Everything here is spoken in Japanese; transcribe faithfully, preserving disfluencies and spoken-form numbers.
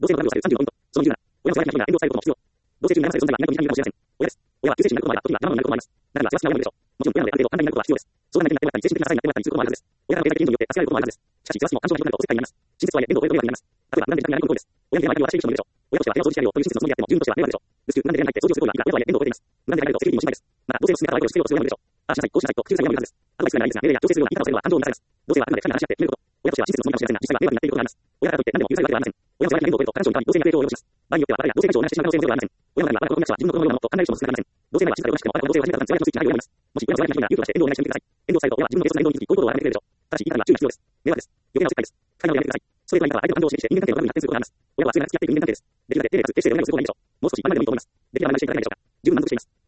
同性のラブをされるさんじゅうごポイント。そのにじゅうなな、親の世話的な援護をされることも必要。同性中にならされる存在は南国に関係がもしれません。親です。親は救世主になることもあれば、時には山になることもあります。だから、世話しな親なのでしょう。もちろん、親なのである程度簡単になることは必要です。相談ができなくなったり、精神的な支えになってもらったりすることもあるはずです。親からの経済的援助によって助けられることもあるはずです。しかし、世話しも感情が広くなるとおせっかいになります。親切とはいえ、援護を超えると迷惑になります。例えば、なんで自宅にないことです。親に出ない相手を渡している人もいるでしょう。親としては部屋を掃除してやるよという親切のつもりであっても、自分としては迷惑でしょう。ですから、なんで部屋に入って掃除をする行為は、親とはいえ援護を超えています。なんで入られるとセキュリティも心配です。また、同性の進め方は相手を知っていることを必要なのでしょう。ああしなさい、こうしなさいと、普通に言われるはずです。アドバイスがないですが、命令や強制するような言い方をするのは感情を満たされます。同性はあくまで二人が話し合って決めること。親としては親切のつもりかもしれませんが、実際は迷惑になっていることがあります。親だからといって何でも許されるわけではありません。親の世話に援護を超えると、彼女に同性に影響を及ぼします。場合によっては、誰や同性以上を同じしてしまう可能性もゼロではありません。親の中では、我が子の人は自分の子供のようなものと考える人も少なくありません。同性なら静かでおかしくても、我が子の同性を始めたから強い気持ちになるようになります。もし親の世話になる人が勇気を出して援護をお願いしてみてください。援護をされると、親は自分のペースの援護に気づき、こういう行動を改めてくれるでしょう。ただし、言い方には注意が必要です。迷惑です。余計なおせっかいです。使いなをやめてください。それとは言い方は相手の感情を刺激して人間関係の悪に発展することがあります。親は常に付き合っている人間関係です。できるだけ丁寧かつ丁寧でお願いをすることがいいでしょう。もう少し学んでもいいと思います。できればお願いしていただけないでしょうか。十分満足しています。